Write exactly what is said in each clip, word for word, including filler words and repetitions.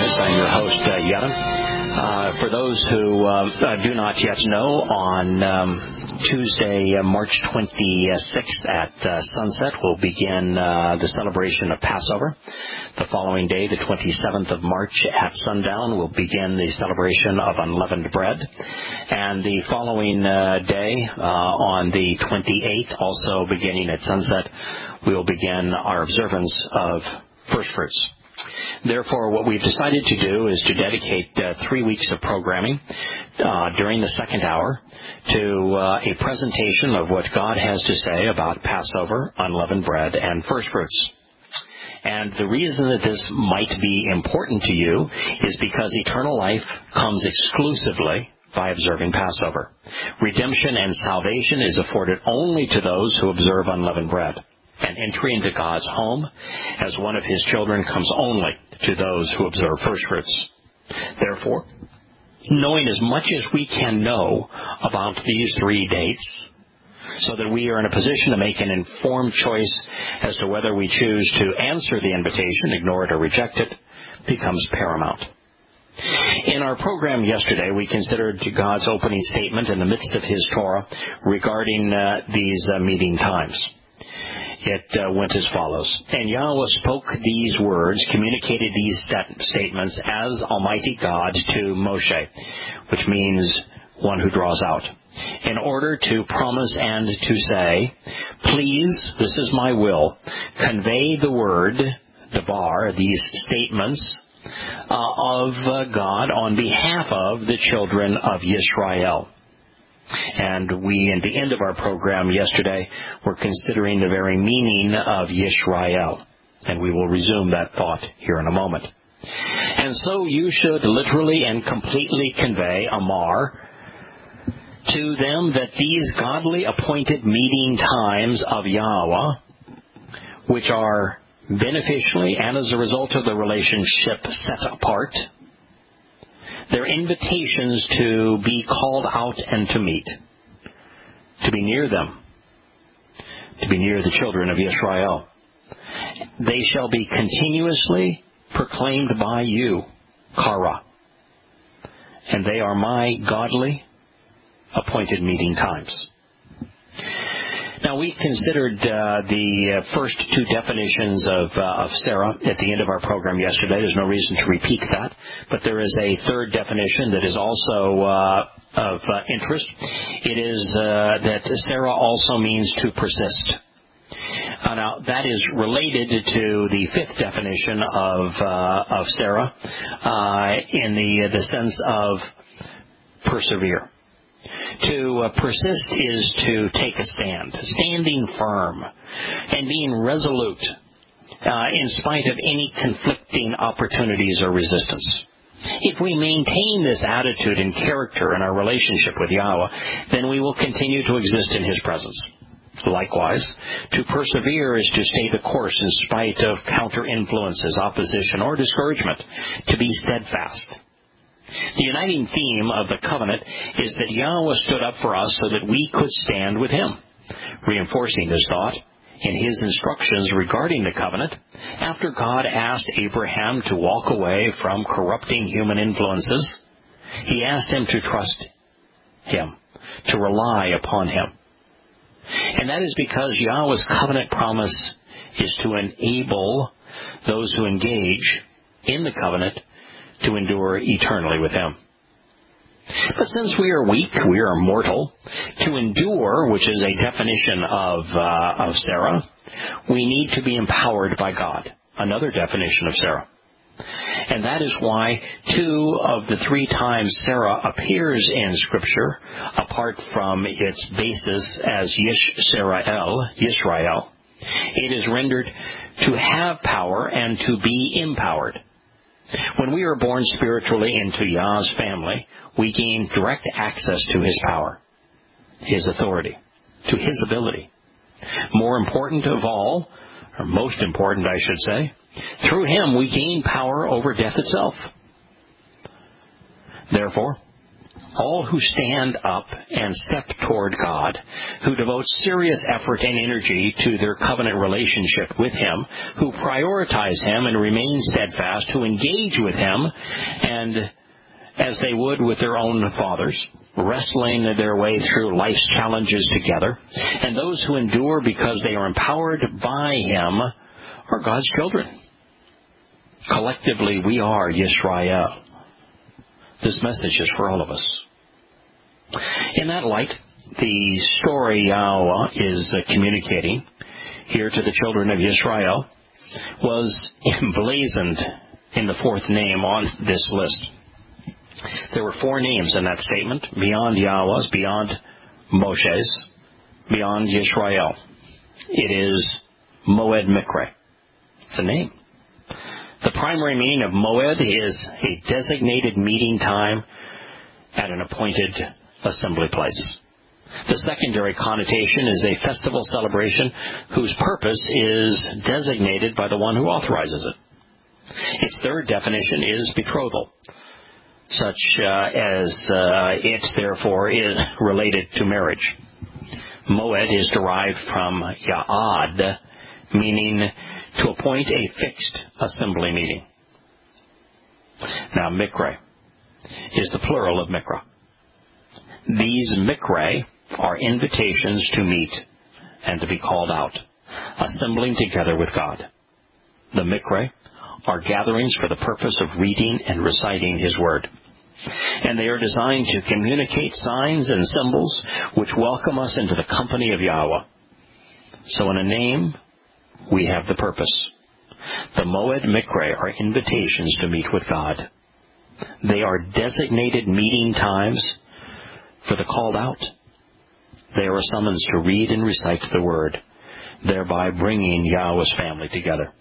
Days. I'm your host, uh, Yetta. Uh, for those who uh, do not yet know, on um, Tuesday, uh, March twenty-sixth at uh, sunset, we'll begin uh, the celebration of Passover. The following day, the twenty-seventh of March at sundown, we'll begin the celebration of unleavened bread. And the following uh, day, uh, on the twenty-eighth, also beginning at sunset, we will begin our observance of first fruits. Therefore, what we've decided to do is to dedicate uh, three weeks of programming uh, during the second hour to uh, a presentation of what God has to say about Passover, unleavened bread, and first fruits. And the reason that this might be important to you is because eternal life comes exclusively by observing Passover. Redemption and salvation is afforded only to those who observe unleavened bread. And entry into God's home as one of His children comes only to those who observe first fruits. Therefore, knowing as much as we can know about these three dates, so that we are in a position to make an informed choice as to whether we choose to answer the invitation, ignore it, or reject it, becomes paramount. In our program yesterday, we considered God's opening statement in the midst of His Torah regarding uh, these uh, meeting times. It uh, went as follows. And Yahweh spoke these words, communicated these stat- statements as Almighty God to Moshe, which means one who draws out, in order to promise and to say, please, this is my will, convey the word, Devar, these statements uh, of uh, God on behalf of the children of Yisrael. And we, at the end of our program yesterday, were considering the very meaning of Yisrael. And we will resume that thought here in a moment. And so you should literally and completely convey, Amar, to them that these godly appointed meeting times of Yahweh, which are beneficially and as a result of the relationship set apart, they're invitations to be called out and to meet, to be near them, to be near the children of Israel. They shall be continuously proclaimed by you, Kara, and they are my godly appointed meeting times. Now, we considered uh, the uh, first two definitions of, uh, of Sarah at the end of our program yesterday. There's no reason to repeat that. But there is a third definition that is also uh, of uh, interest. It is uh, that Sarah also means to persist. Uh, now, that is related to the fifth definition of uh, of Sarah uh, in the the sense of persevere. To uh, persist is to take a stand, standing firm and being resolute uh, in spite of any conflicting opportunities or resistance. If we maintain this attitude and character in our relationship with Yahweh, then we will continue to exist in His presence. Likewise, to persevere is to stay the course in spite of counter-influences, opposition, or discouragement, to be steadfast. The uniting theme of the covenant is that Yahweh stood up for us so that we could stand with Him. Reinforcing this thought, in His instructions regarding the covenant, after God asked Abraham to walk away from corrupting human influences, He asked him to trust Him, to rely upon Him. And that is because Yahweh's covenant promise is to enable those who engage in the covenant to endure eternally with Him. But since we are weak, we are mortal, to endure, which is a definition of uh, of Sarah, we need to be empowered by God. Another definition of Sarah. And that is why two of the three times Sarah appears in Scripture, apart from its basis as Yisrael, Yisrael, it is rendered to have power and to be empowered. When we are born spiritually into Yah's family, we gain direct access to His power, His authority, to His ability. More important of all, or most important, I should say, through Him we gain power over death itself. Therefore, all who stand up and step toward God, who devote serious effort and energy to their covenant relationship with Him, who prioritize Him and remain steadfast, who engage with Him, and as they would with their own fathers, wrestling their way through life's challenges together, and those who endure because they are empowered by Him are God's children. Collectively, we are Yisrael. This message is for all of us. In that light, the story Yahweh is uh, communicating here to the children of Yisrael was emblazoned in the fourth name on this list. There were four names in that statement, beyond Yahweh's, beyond Moshe's, beyond Yisrael. It is Moed Mikre. It's a name. The primary meaning of Moed is a designated meeting time at an appointed assembly place. The secondary connotation is a festival celebration whose purpose is designated by the one who authorizes it. Its third definition is betrothal, such uh, as uh, it, therefore, is related to marriage. Moed is derived from Ya'ad, meaning to appoint a fixed assembly meeting. Now, Mikre is the plural of Mikra. These Mikre are invitations to meet and to be called out, assembling together with God. The Mikre are gatherings for the purpose of reading and reciting His Word. And they are designed to communicate signs and symbols which welcome us into the company of Yahweh. So in a name, we have the purpose. The Moed Mikre are invitations to meet with God. They are designated meeting times for the called out. They are a summons to read and recite the Word, thereby bringing Yahweh's family together.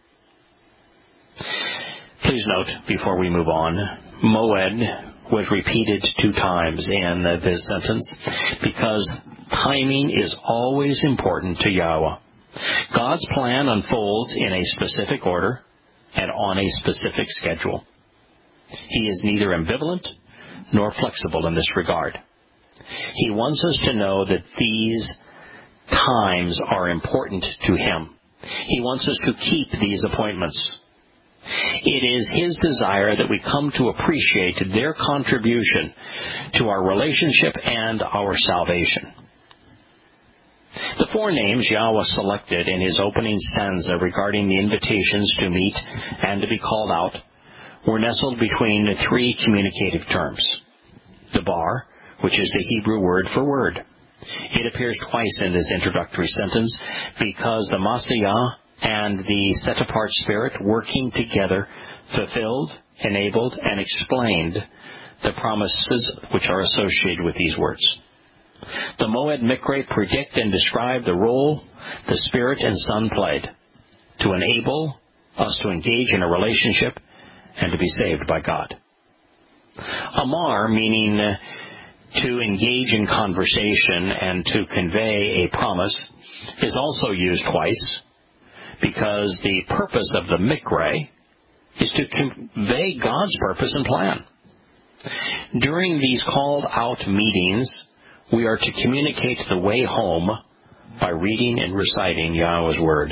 Please note, before we move on, Moed was repeated two times in this sentence because timing is always important to Yahweh. God's plan unfolds in a specific order and on a specific schedule. He is neither ambivalent nor flexible in this regard. He wants us to know that these times are important to Him. He wants us to keep these appointments. It is His desire that we come to appreciate their contribution to our relationship and our salvation. The four names Yahweh selected in His opening stanza regarding the invitations to meet and to be called out were nestled between three communicative terms. Debar, which is the Hebrew word for word. It appears twice in this introductory sentence because the Masiyah and the set-apart Spirit working together fulfilled, enabled, and explained the promises which are associated with these words. The Moed Mikre predict and describe the role the Spirit and Son played to enable us to engage in a relationship and to be saved by God. Amar, meaning to engage in conversation and to convey a promise, is also used twice because the purpose of the Mikre is to convey God's purpose and plan. During these called out meetings, we are to communicate the way home by reading and reciting Yahweh's Word.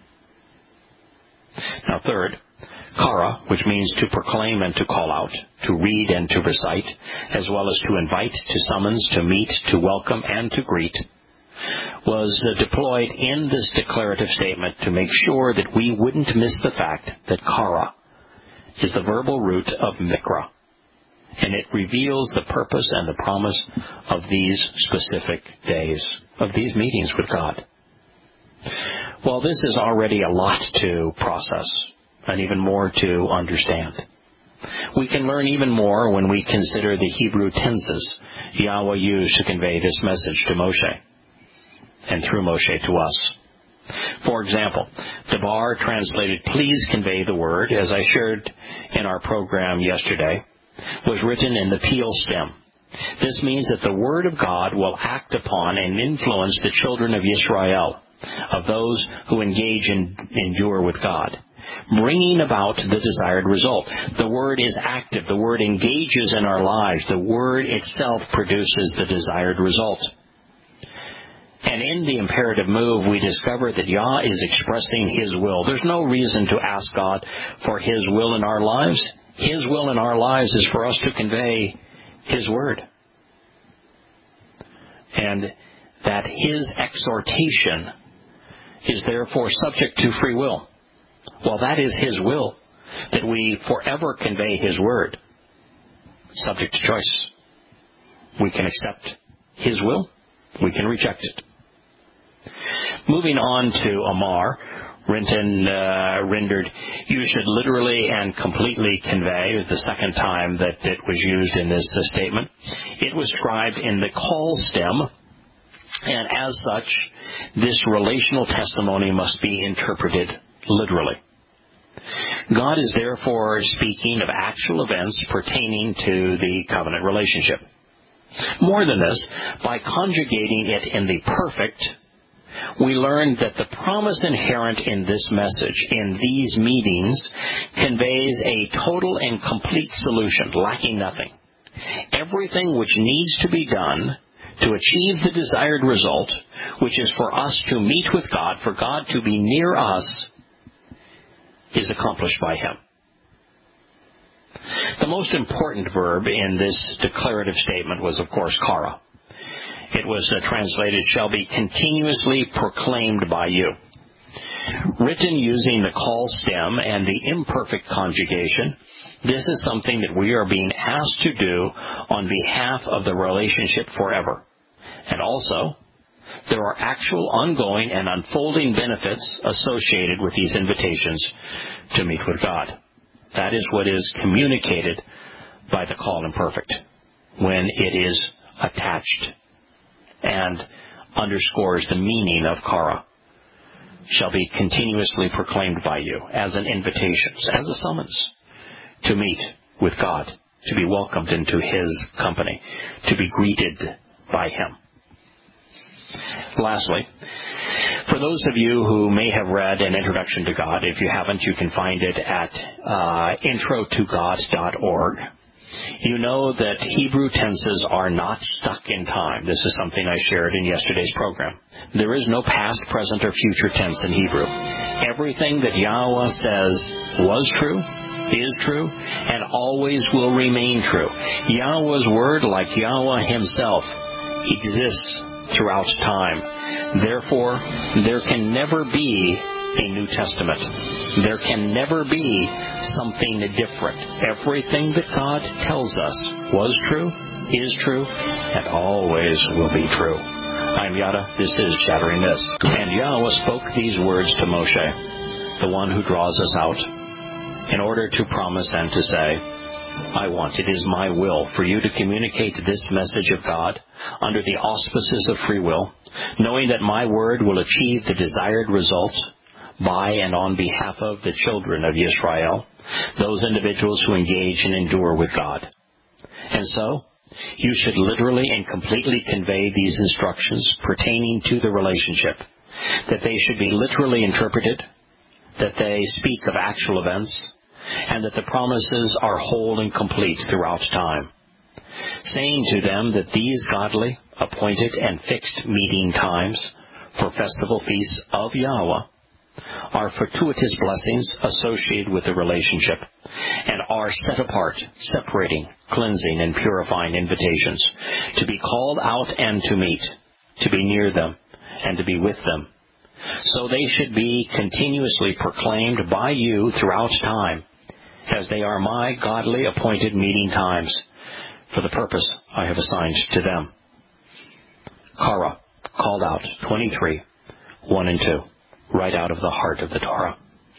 Now third, Kara, which means to proclaim and to call out, to read and to recite, as well as to invite, to summons, to meet, to welcome, and to greet, was deployed in this declarative statement to make sure that we wouldn't miss the fact that Kara is the verbal root of Mikra, and it reveals the purpose and the promise of these specific days, of these meetings with God. Well, this is already a lot to process, and even more to understand. We can learn even more when we consider the Hebrew tenses Yahweh used to convey this message to Moshe, and through Moshe to us. For example, Debar, translated please convey the word, as I shared in our program yesterday, was written in the Peel stem. This means that the Word of God will act upon and influence the children of Yisrael, of those who engage and endure with God. bringing about the desired result. The Word is active. The Word engages in our lives. The Word itself produces the desired result. And in the imperative move, we discover that Yah is expressing His will. There's no reason to ask God for His will in our lives. His will in our lives is for us to convey His Word. And that His exhortation is therefore subject to free will. Well, that is His will, that we forever convey His Word, subject to choice. We can accept His will. We can reject it. Moving on to Amar, Renton uh, rendered, you should literally and completely convey, is the second time that it was used in this uh, statement. It was scribed in the call stem, and as such, this relational testimony must be interpreted literally. God is therefore speaking of actual events pertaining to the covenant relationship. More than this, by conjugating it in the perfect, we learn that the promise inherent in this message, in these meetings, conveys a total and complete solution, lacking nothing. Everything which needs to be done to achieve the desired result, which is for us to meet with God, for God to be near us, is accomplished by Him. The most important verb in this declarative statement was, of course, kara. It was uh, translated, shall be continuously proclaimed by you. Written using the call stem and the imperfect conjugation, this is something that we are being asked to do on behalf of the relationship forever. And also, there are actual ongoing and unfolding benefits associated with these invitations to meet with God. That is what is communicated by the call imperfect when it is attached and underscores the meaning of kara. Shall be continuously proclaimed by you as an invitation, as a summons to meet with God, to be welcomed into His company, to be greeted by Him. Lastly, for those of you who may have read An Introduction to God, if you haven't, you can find it at uh, intro to god dot org. You know that Hebrew tenses are not stuck in time. This is something I shared in yesterday's program. There is no past, present, or future tense in Hebrew. Everything that Yahweh says was true, is true, and always will remain true. Yahweh's word, like Yahweh Himself, exists throughout time. Therefore, there can never be a New Testament. There can never be something different. Everything that God tells us was true, is true, and always will be true. I'm Yada. This is Shattering This. And Yahweh spoke these words to Moshe, the one who draws us out, in order to promise and to say, I want, it is my will for you to communicate this message of God under the auspices of free will, knowing that my word will achieve the desired result by and on behalf of the children of Yisrael, those individuals who engage and endure with God. And so, you should literally and completely convey these instructions pertaining to the relationship, that they should be literally interpreted, that they speak of actual events, and that the promises are whole and complete throughout time, saying to them that these godly, appointed, and fixed meeting times for festival feasts of Yahweh are fortuitous blessings associated with the relationship and are set apart, separating, cleansing, and purifying invitations to be called out and to meet, to be near them, and to be with them. So they should be continuously proclaimed by you throughout time, as they are my godly appointed meeting times for the purpose I have assigned to them. Kara, called out, twenty-three, one and two, right out of the heart of the Torah.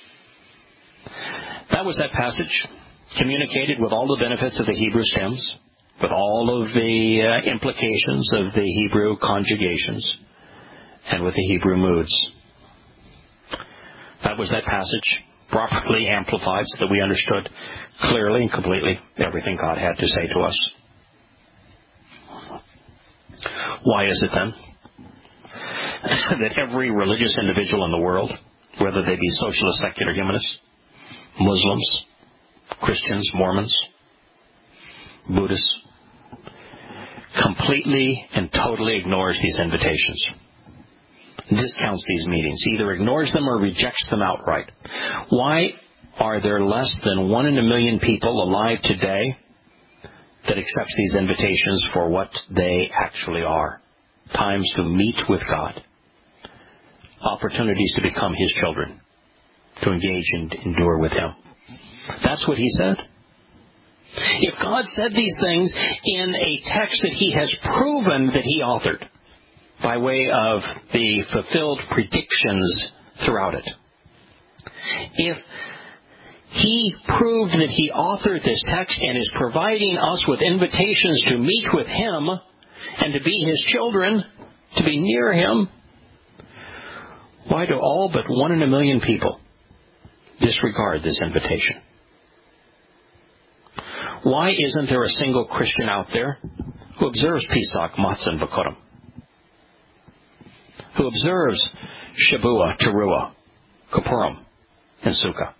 That was that passage, communicated with all the benefits of the Hebrew stems, with all of the uh, implications of the Hebrew conjugations, and with the Hebrew moods. That was that passage, properly amplified so that we understood clearly and completely everything God had to say to us. Why is it then that every religious individual in the world, whether they be socialist, secular, humanist, Muslims, Christians, Mormons, Buddhists, completely and totally ignores these invitations, discounts these meetings, either ignores them or rejects them outright. Why are there less than one in a million people alive today that accepts these invitations for what they actually are? Times to meet with God, opportunities to become His children, to engage and endure with Him. That's what He said. If God said these things in a text that He has proven that He authored by way of the fulfilled predictions throughout it, if He proved that He authored this text and is providing us with invitations to meet with Him and to be His children, to be near Him, why do all but one in a million people disregard this invitation? Why isn't there a single Christian out there who observes Pesach, Matzah, and Bikurim, who observes Shavua, Teruah, Kippurim, and Sukkah?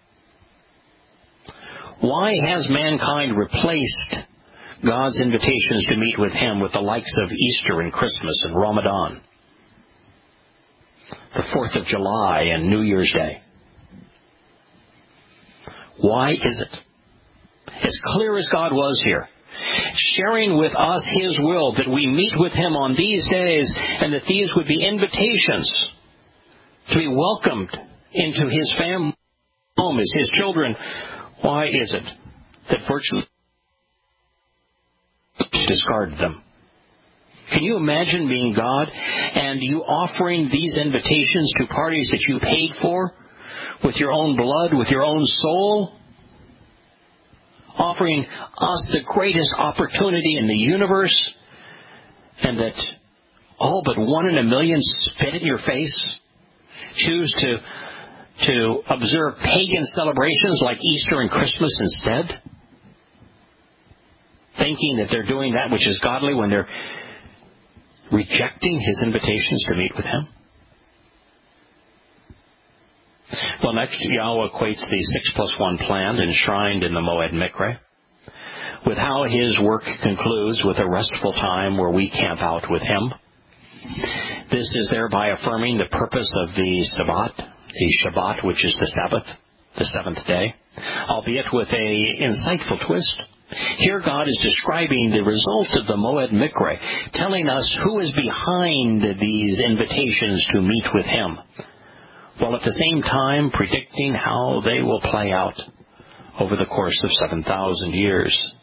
Why has mankind replaced God's invitations to meet with Him with the likes of Easter and Christmas and Ramadan, the fourth of July and New Year's Day? Why is it? As clear as God was here, sharing with us His will, that we meet with Him on these days, and that these would be invitations to be welcomed into His family, home as His children. Why is it that virtually discarded them? Can you imagine being God and you offering these invitations to parties that you paid for with your own blood, with your own soul? Offering us the greatest opportunity in the universe, and that all but one in a million spit in your face, choose to to observe pagan celebrations like Easter and Christmas instead, thinking that they're doing that which is godly when they're rejecting His invitations to meet with Him? Well, next, Yahweh equates the six plus one plan enshrined in the Moed Mikre with how His work concludes with a restful time where we camp out with Him. This is thereby affirming the purpose of the Sabbath, the Shabbat, which is the Sabbath, the seventh day, albeit with a insightful twist. Here God is describing the result of the Moed Mikre, telling us who is behind these invitations to meet with Him, while at the same time predicting how they will play out over the course of seven thousand years.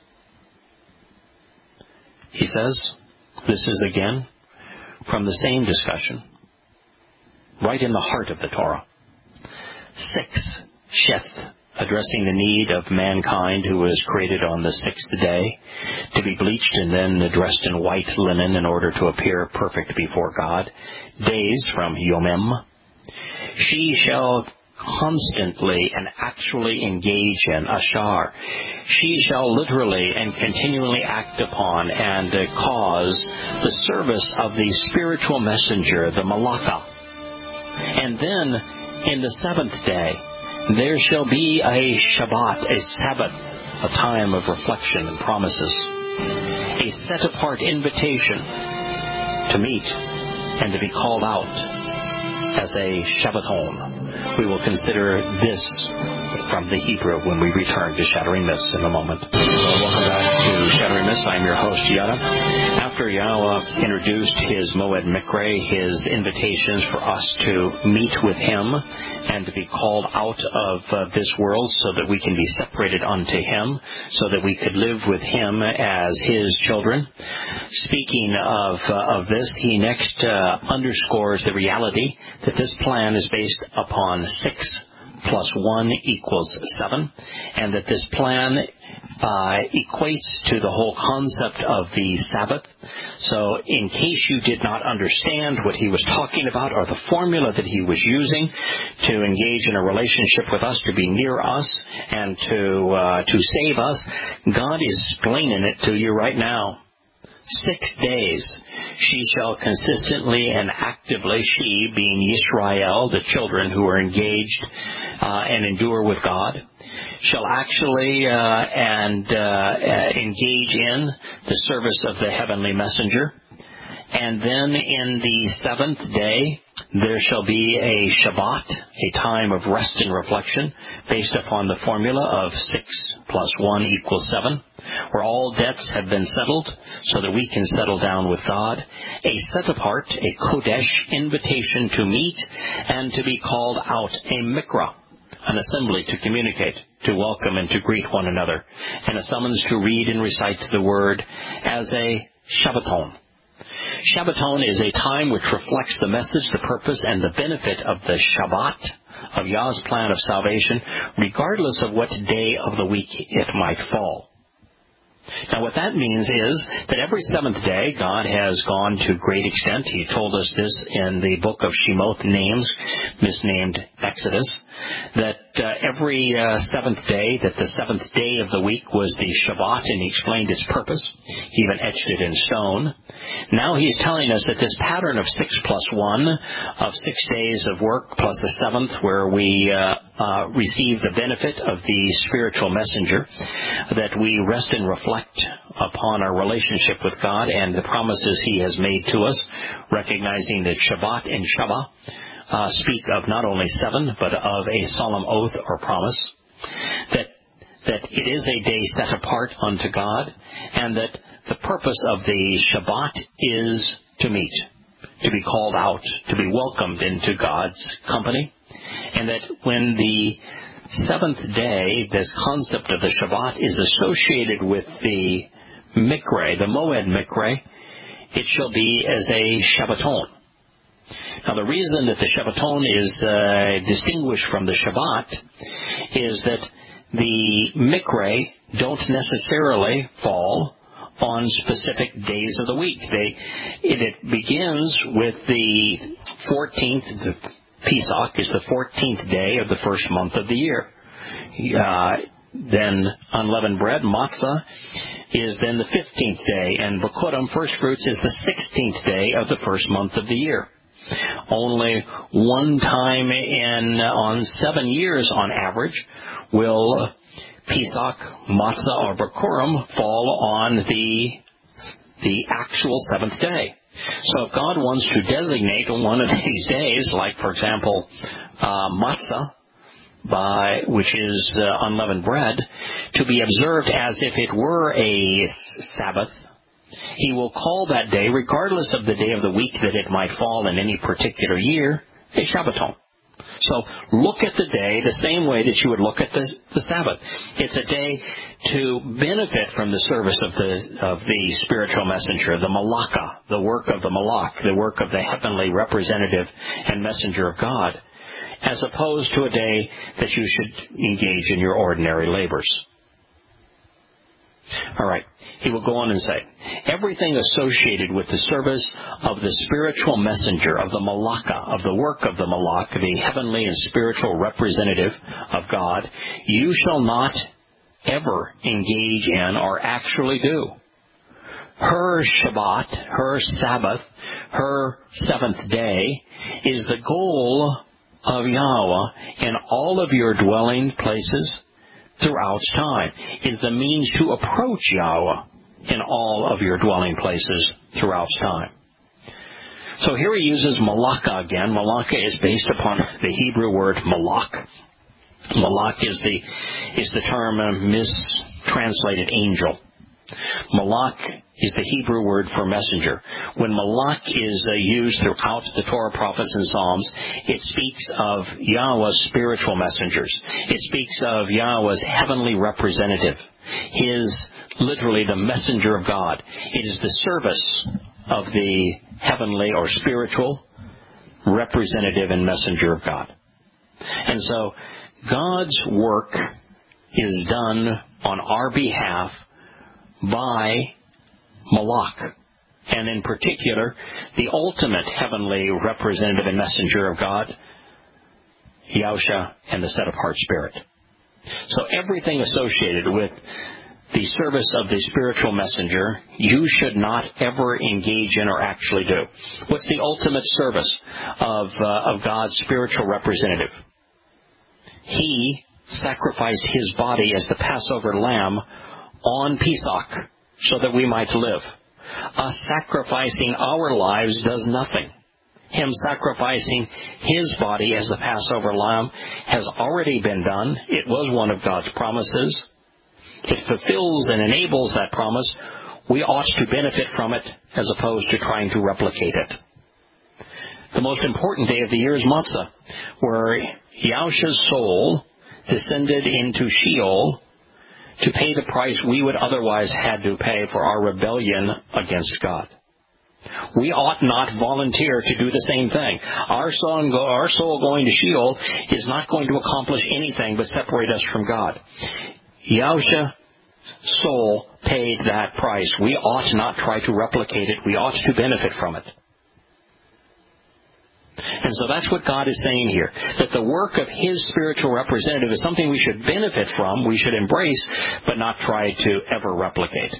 He says, this is again from the same discussion, right in the heart of the Torah. Six, Sheth, addressing the need of mankind who was created on the sixth day to be bleached and then dressed in white linen in order to appear perfect before God. Days, from Yomim. She shall constantly and actually engage in Ashar. She shall literally and continually act upon and uh, cause the service of the spiritual messenger, the Malaka. And then, in the seventh day, there shall be a Shabbat, a Sabbath, a time of reflection and promises, a set-apart invitation to meet and to be called out as a Shabbaton. We will consider this from the Hebrew when we return to Shattering Myths in a moment. So welcome back to Shattering Myths. I'm your host, Yada. After Yahweh introduced His Moed Mikre, His invitations for us to meet with Him and to be called out of uh, this world so that we can be separated unto Him, so that we could live with Him as His children. Speaking of, uh, of this, He next uh, underscores the reality that this plan is based upon six plus one equals seven, and that this plan uh, equates to the whole concept of the Sabbath. So in case you did not understand what he was talking about or the formula that he was using to engage in a relationship with us, to be near us, and to uh, to save us, God is explaining it to you right now Six days she shall consistently and actively, she being Yisrael, the children who are engaged uh, and endure with God, shall actually uh, and uh, uh, engage in the service of the heavenly messenger. And then in the seventh day, there shall be a Shabbat, a time of rest and reflection, based upon the formula of six plus one equals seven, where all debts have been settled so that we can settle down with God. A set-apart, a Kodesh, invitation to meet and to be called out, a Mikra, an assembly to communicate, to welcome and to greet one another, and a summons to read and recite the word as a Shabbaton. Shabbaton is a time which reflects the message, the purpose, and the benefit of the Shabbat, of Yah's plan of salvation, regardless of what day of the week it might fall. Now, what that means is that every seventh day, God has gone to great extent. He told us this in the book of Shemoth, Names, misnamed Exodus, that uh, every uh, seventh day, that the seventh day of the week was the Shabbat, and he explained its purpose. He even etched it in stone. Now he's telling us that this pattern of six plus one, of six days of work plus the seventh, where we uh, uh, receive the benefit of the spiritual messenger, that we rest and reflect upon our relationship with God and the promises he has made to us, recognizing that Shabbat and Shabbat uh, speak of not only seven, but of a solemn oath or promise, that that it is a day set apart unto God, and that the purpose of the Shabbat is to meet, to be called out, to be welcomed into God's company, and that when the seventh day, this concept of the Shabbat is associated with the Mikre, the Moed Mikre, it shall be as a Shabbaton. Now, the reason that the Shabbaton is uh, distinguished from the Shabbat is that the Mikre don't necessarily fall on specific days of the week. They, it, it begins with the fourteenth, the Pesach is the fourteenth day of the first month of the year. Uh, then unleavened bread, matzah, is then the fifteenth day, and Bikurim, first fruits, is the sixteenth day of the first month of the year. Only one time in on seven years on average will Pesach, matzah, or Bikurim fall on the the actual seventh day. So if God wants to designate one of these days, like, for example, uh, matzah, by, which is uh, unleavened bread, to be observed as if it were a Sabbath, he will call that day, regardless of the day of the week that it might fall in any particular year, a Shabbaton. So look at the day the same way that you would look at the, the Sabbath. It's a day to benefit from the service of the of the spiritual messenger, the Malaka, the work of the Malak, the work of the heavenly representative and messenger of God, as opposed to a day that you should engage in your ordinary labors. All right. He will go on and say, everything associated with the service of the spiritual messenger, of the Malaka, of the work of the Malak, the heavenly and spiritual representative of God, you shall not ever engage in or actually do. Her Shabbat, her Sabbath, her seventh day is the goal of Yahweh in all of your dwelling places throughout time, is the means to approach Yahweh in all of your dwelling places throughout time. So here he uses Malaka again. Malaka is based upon the Hebrew word malak. Malak is the is the term uh, mistranslated angel. Malak is the Hebrew word for messenger. When malak is uh, used throughout the Torah, prophets, and Psalms, it speaks of Yahweh's spiritual messengers. It speaks of Yahweh's heavenly representative, his, literally, the messenger of God. It is the service of the heavenly or spiritual representative and messenger of God. And so, God's work is done on our behalf by Malak, and in particular, the ultimate heavenly representative and messenger of God, Yahusha, and the set-apart Spirit. So everything associated with the service of the spiritual messenger, you should not ever engage in or actually do. What's the ultimate service of, uh, of God's spiritual representative? He sacrificed his body as the Passover lamb on Pesach so that we might live. Us sacrificing our lives does nothing. Him sacrificing his body as the Passover lamb has already been done. It was one of God's promises. It fulfills and enables that promise. We ought to benefit from it as opposed to trying to replicate it. The most important day of the year is Matzah, where Yahushua's soul descended into Sheol to pay the price we would otherwise had to pay for our rebellion against God. We ought not volunteer to do the same thing. Our soul, our soul going to Sheol is not going to accomplish anything but separate us from God. Yahushua's soul paid that price. We ought not try to replicate it. We ought to benefit from it. And so that's what God is saying here, that the work of his spiritual representative is something we should benefit from, we should embrace, but not try to ever replicate.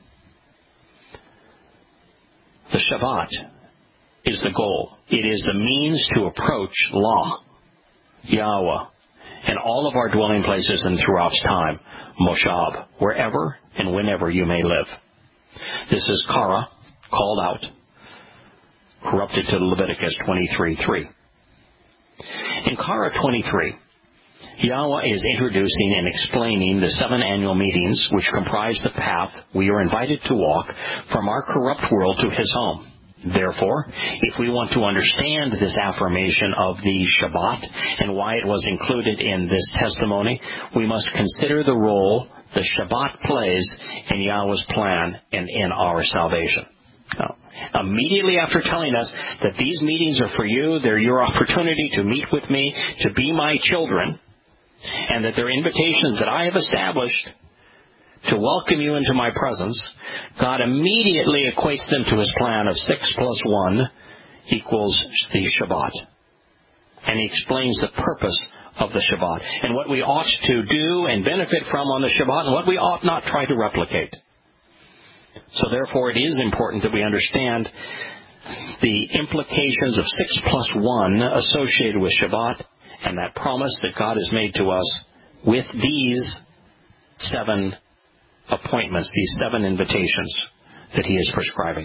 The Shabbat is the goal. It is the means to approach law, Yahweh, and all of our dwelling places and throughout time, Moshab, wherever and whenever you may live. This is Kara, called out, corrupted to Leviticus twenty-three three. In Kara twenty-three, Yahweh is introducing and explaining the seven annual meetings which comprise the path we are invited to walk from our corrupt world to his home. Therefore, if we want to understand this affirmation of the Shabbat and why it was included in this testimony, we must consider the role the Shabbat plays in Yahweh's plan and in our salvation. Now, immediately after telling us that these meetings are for you, they're your opportunity to meet with me, to be my children, and that they're invitations that I have established to welcome you into my presence, God immediately equates them to his plan of six plus one equals the Shabbat. And he explains the purpose of the Shabbat and what we ought to do and benefit from on the Shabbat and what we ought not try to replicate. So therefore it is important that we understand the implications of six plus one associated with Shabbat and that promise that God has made to us with these seven appointments, these seven invitations that he is prescribing.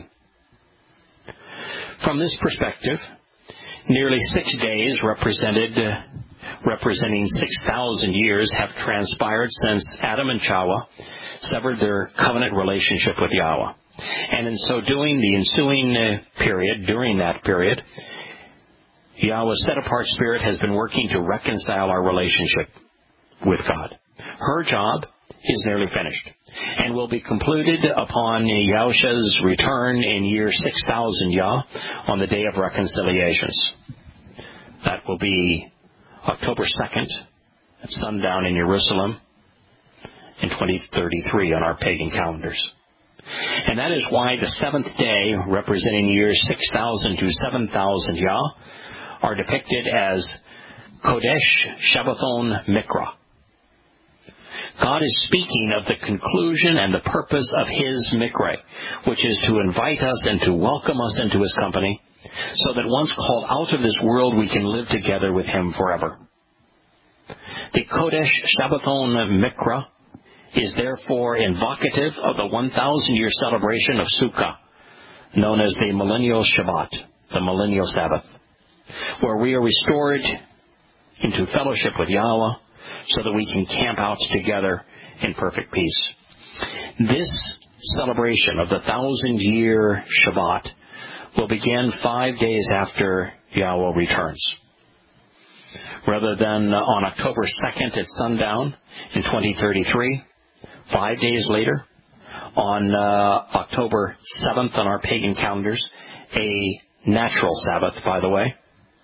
From this perspective, nearly six days represented, uh, representing six thousand years have transpired since Adam and Chawah severed their covenant relationship with Yahweh. And in so doing, the ensuing uh, period, during that period, Yahweh's set-apart spirit has been working to reconcile our relationship with God. Her job is nearly finished and will be concluded upon Yahushua's return in year six thousand Yah on the day of reconciliations. That will be October second at sundown in Jerusalem in twenty thirty-three on our pagan calendars. And that is why the seventh day, representing years six thousand to seven thousand Yah, are depicted as Kodesh Shabbathon Mikra. God is speaking of the conclusion and the purpose of his Mikra, which is to invite us and to welcome us into his company, so that once called out of this world, we can live together with him forever. The Kodesh Shabbathon Mikra is therefore invocative of the one thousand year celebration of Sukkah, known as the Millennial Shabbat, the Millennial Sabbath, where we are restored into fellowship with Yahweh so that we can camp out together in perfect peace. This celebration of the thousand-year Shabbat will begin five days after Yahweh returns. Rather than on October second at sundown in twenty thirty-three, five days later, on uh, October seventh on our pagan calendars, a natural Sabbath, by the way,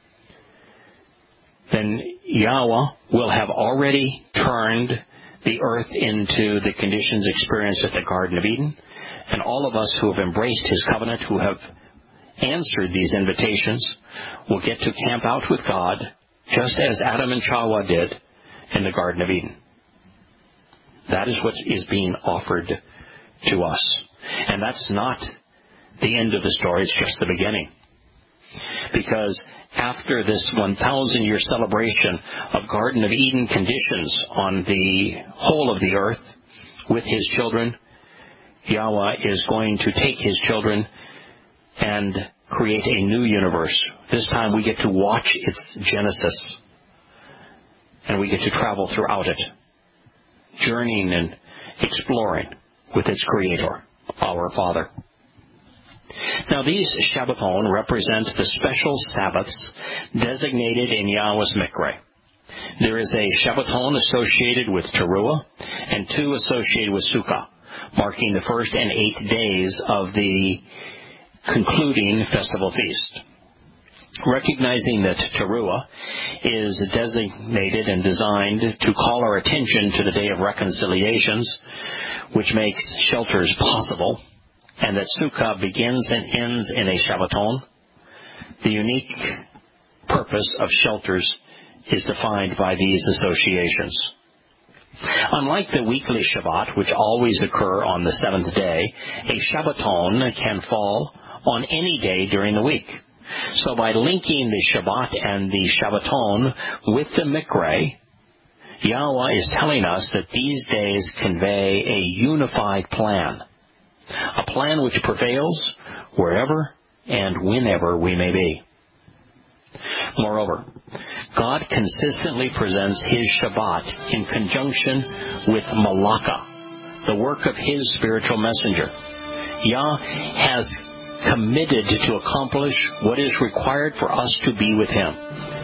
then Yahweh will have already turned the earth into the conditions experienced at the Garden of Eden, and all of us who have embraced his covenant, who have answered these invitations, will get to camp out with God, just as Adam and Chawah did in the Garden of Eden. That is what is being offered to us. And that's not the end of the story. It's just the beginning. Because after this one thousand year celebration of Garden of Eden conditions on the whole of the earth with His children, Yahweh is going to take His children and create a new universe. This time we get to watch its genesis. And we get to travel throughout it, journeying and exploring with its Creator, our Father. Now, these Shabbaton represent the special Sabbaths designated in Yahweh's Mikra. There is a Shabbaton associated with Teruah and two associated with Sukkah, marking the first and eighth days of the concluding festival feast. Recognizing that Teruah is designated and designed to call our attention to the Day of Reconciliations, which makes shelters possible, and that Sukkah begins and ends in a Shabbaton, the unique purpose of shelters is defined by these associations. Unlike the weekly Shabbat, which always occur on the seventh day, a Shabbaton can fall on any day during the week. So by linking the Shabbat and the Shabbaton with the Mikra, Yahweh is telling us that these days convey a unified plan, a plan which prevails wherever and whenever we may be. Moreover, God consistently presents His Shabbat in conjunction with Malakah, the work of His spiritual messenger. Yah has committed to accomplish what is required for us to be with Him.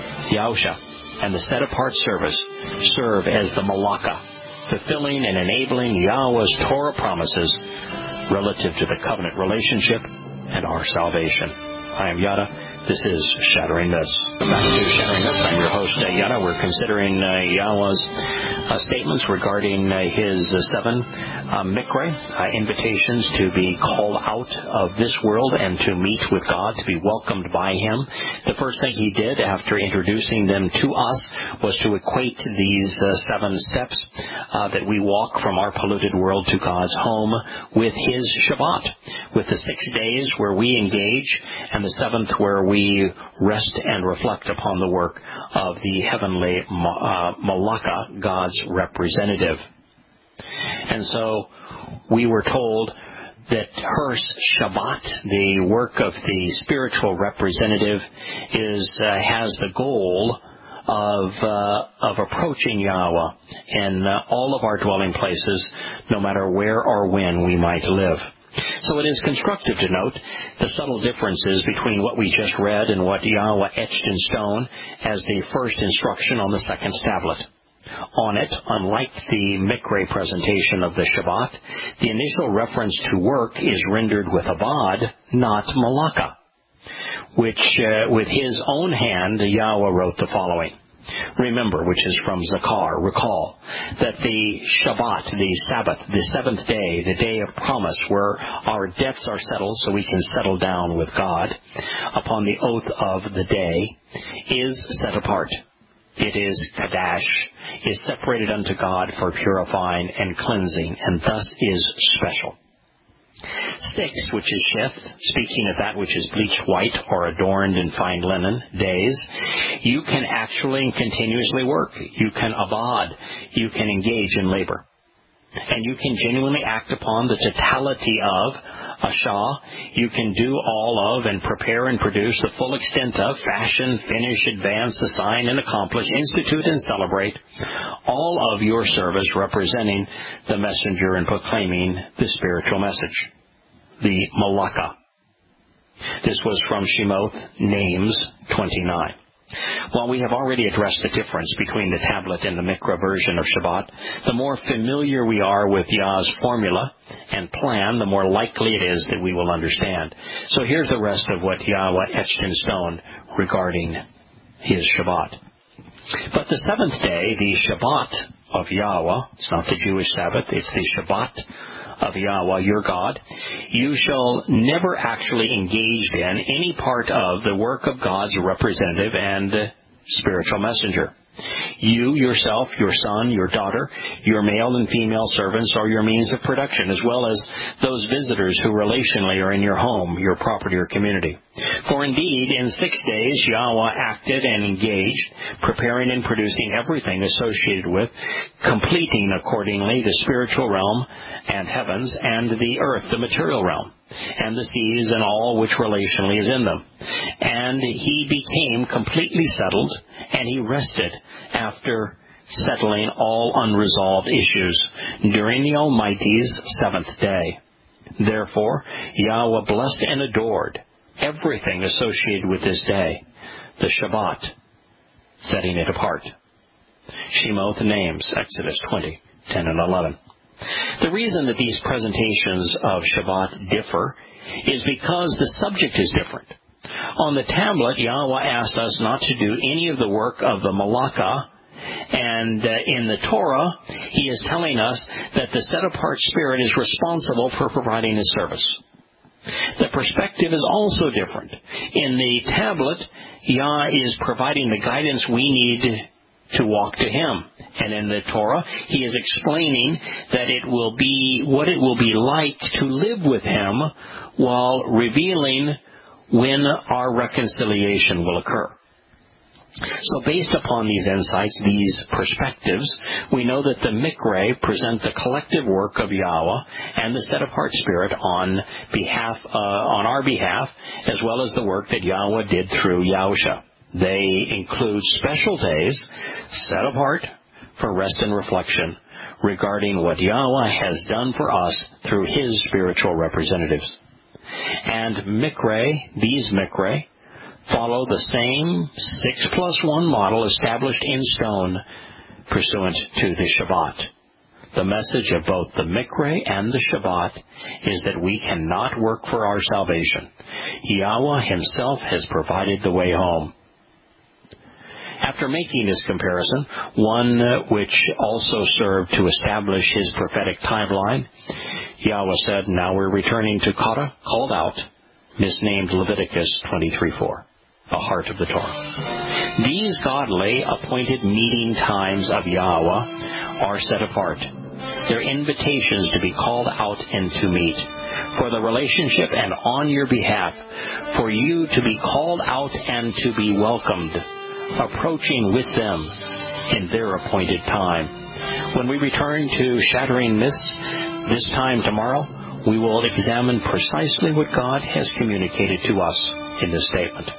Yahusha and the set-apart service serve as the Malakah, fulfilling and enabling Yahweh's Torah promises relative to the covenant relationship and our salvation. I am Yada. This is Shattering Myths. Welcome back to Shattering Myths. I'm your host, uh, Yada. We're considering uh, Yahweh's uh, statements regarding uh, His uh, seven uh, Mikra, uh, invitations to be called out of this world and to meet with God, to be welcomed by Him. The first thing He did after introducing them to us was to equate these uh, seven steps uh, that we walk from our polluted world to God's home with His Shabbat, with the six days where we engage and the seventh where we We rest and reflect upon the work of the heavenly uh, Malakah, God's representative. And so we were told that her Shabbat, the work of the spiritual representative, is uh, has the goal of uh, of approaching Yahweh in uh, all of our dwelling places, no matter where or when we might live. So it is constructive to note the subtle differences between what we just read and what Yahweh etched in stone as the first instruction on the second tablet. On it, unlike the Mikra presentation of the Shabbat, the initial reference to work is rendered with Abad, not Malakah, which uh, with His own hand Yahweh wrote the following. Remember, which is from Zakar, recall that the Shabbat, the Sabbath, the seventh day, the day of promise, where our debts are settled so we can settle down with God, upon the oath of the day, is set apart. It is Kadash, is separated unto God for purifying and cleansing, and thus is special. Six, which is Sheth, speaking of that which is bleached white or adorned in fine linen, days, you can actually and continuously work. You can abad. You can engage in labor. And you can genuinely act upon the totality of Ashah. You can do all of and prepare and produce the full extent of, fashion, finish, advance, assign, and accomplish, institute, and celebrate all of your service representing the messenger and proclaiming the spiritual message, the Malakah. This was from Shemoth, Names twenty-nine. While we have already addressed the difference between the tablet and the Mikra version of Shabbat, the more familiar we are with Yah's formula and plan, the more likely it is that we will understand. So here's the rest of what Yahweh etched in stone regarding His Shabbat. But the seventh day, the Shabbat of Yahweh, it's not the Jewish Sabbath, it's the Shabbat of Yahweh, your God, you shall never actually engage in any part of the work of God's representative and spiritual messenger. You, yourself, your son, your daughter, your male and female servants are your means of production, as well as those visitors who relationally are in your home, your property, or community. For indeed, in six days Yahweh acted and engaged, preparing and producing everything associated with, completing accordingly the spiritual realm and heavens, and the earth, the material realm, and the seas and all which relationally is in them. And he became completely settled, and he rested after settling all unresolved issues during the Almighty's seventh day. Therefore, Yahweh blessed and adored everything associated with this day, the Shabbat, setting it apart. Shemoth names, Exodus twenty, ten and eleven. The reason that these presentations of Shabbat differ is because the subject is different. On the tablet, Yahweh asked us not to do any of the work of the Malakah, and uh, in the Torah, he is telling us that the set-apart spirit is responsible for providing his service. The perspective is also different. In the tablet, Yah is providing the guidance we need to walk to him. And in the Torah, he is explaining that it will be what it will be like to live with him while revealing when our reconciliation will occur. So based upon these insights, these perspectives, we know that the Mikre present the collective work of Yahweh and the set-apart spirit on behalf, uh, on our behalf, as well as the work that Yahweh did through Yahusha. They include special days set apart for rest and reflection regarding what Yahweh has done for us through his spiritual representatives. And Mikre, these Mikre, follow the same six plus one model established in stone pursuant to the Shabbat. The message of both the Mikre and the Shabbat is that we cannot work for our salvation. Yahweh himself has provided the way home. After making this comparison, one which also served to establish his prophetic timeline, Yahweh said, now we're returning to Kata, called out, misnamed Leviticus twenty-three four, the heart of the Torah. These godly appointed meeting times of Yahweh are set apart. They're invitations to be called out and to meet, for the relationship and on your behalf, for you to be called out and to be welcomed, approaching with them in their appointed time. When we return to Shattering Myths, this time tomorrow, we will examine precisely what God has communicated to us in this statement.